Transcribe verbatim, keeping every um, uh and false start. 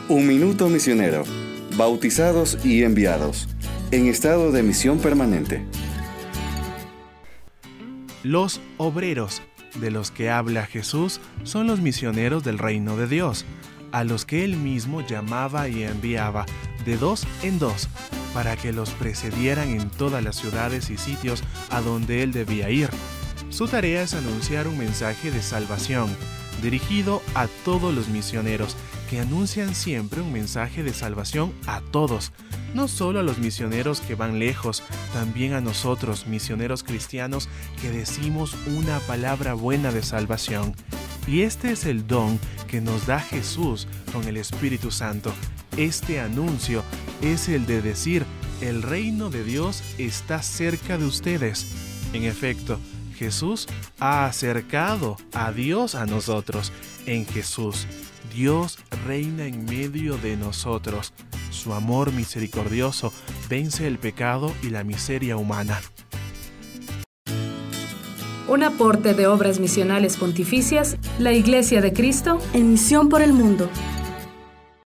Un minuto misionero, bautizados y enviados, en estado de misión permanente. Los obreros de los que habla Jesús son los misioneros del reino de Dios, a los que él mismo llamaba y enviaba de dos en dos, para que los precedieran en todas las ciudades y sitios a donde él debía ir. Su tarea es anunciar un mensaje de salvación, dirigido a todos los misioneros, que anuncian siempre un mensaje de salvación a todos, no solo a los misioneros que van lejos, también a nosotros, misioneros cristianos, que decimos una palabra buena de salvación. Y este es el don que nos da Jesús con el Espíritu Santo. Este anuncio es el de decir: el reino de Dios está cerca de ustedes. En efecto, Jesús ha acercado a Dios a nosotros. En Jesús, Dios reina en medio de nosotros. Su amor misericordioso vence el pecado y la miseria humana. Un aporte de Obras Misionales Pontificias, la Iglesia de Cristo en misión por el mundo.